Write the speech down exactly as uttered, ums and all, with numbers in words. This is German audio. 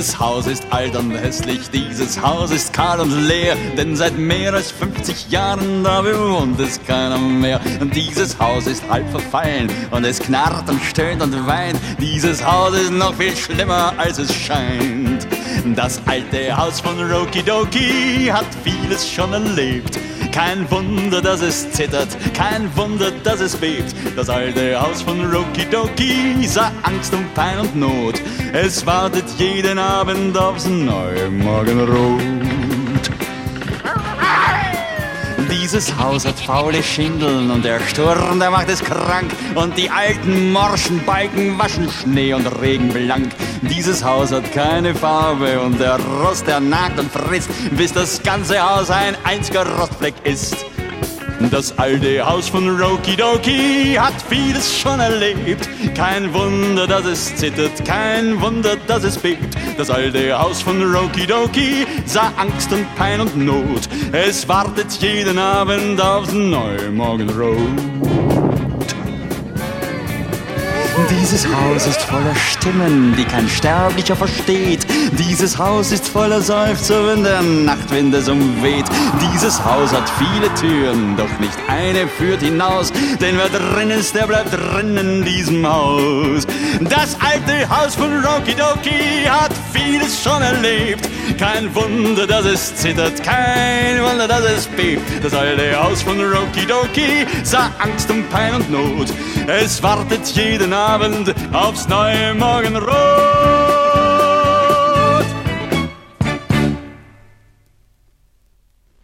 Dieses Haus ist alt und hässlich, dieses Haus ist kahl und leer, denn seit mehr als fünfzig Jahren da bewohnt es keiner mehr. Und dieses Haus ist halb verfallen und es knarrt und stöhnt und weint. Dieses Haus ist noch viel schlimmer, als es scheint. Das alte Haus von Roki Doki hat vieles schon erlebt. Kein Wunder, dass es zittert, kein Wunder, dass es bebt. Das alte Haus von Roki Doki sah Angst und Pein und Not. Es wartet jeden Abend aufs neue Morgenrot. Dieses Haus hat faule Schindeln und der Sturm, der macht es krank. Und die alten morschen Balken waschen Schnee und Regen blank. Dieses Haus hat keine Farbe und der Rost, der nagt und frisst, bis das ganze Haus ein einziger Rostfleck ist. Das alte Haus von Roki Doki hat vieles schon erlebt. Kein Wunder, dass es zittert, kein Wunder, dass es bebt. Das alte Haus von Roki Doki sah Angst und Pein und Not. Es wartet jeden Abend aufs neue Morgenrot. Dieses Haus ist voller Stimmen, die kein Sterblicher versteht. Dieses Haus ist voller Seufzer, wenn der Nachtwind es umweht. Dieses Haus hat viele Türen, doch nicht eine führt hinaus. Denn wer drin ist, der bleibt drin in diesem Haus. Das alte Haus von Roki Doki hat vieles schon erlebt. Kein Wunder, dass es zittert, kein Wunder, dass es bebt. Das alte Haus von Roki Doki sah Angst und Pein und Not. Es wartet jeden Abend aufs neue Morgenrot.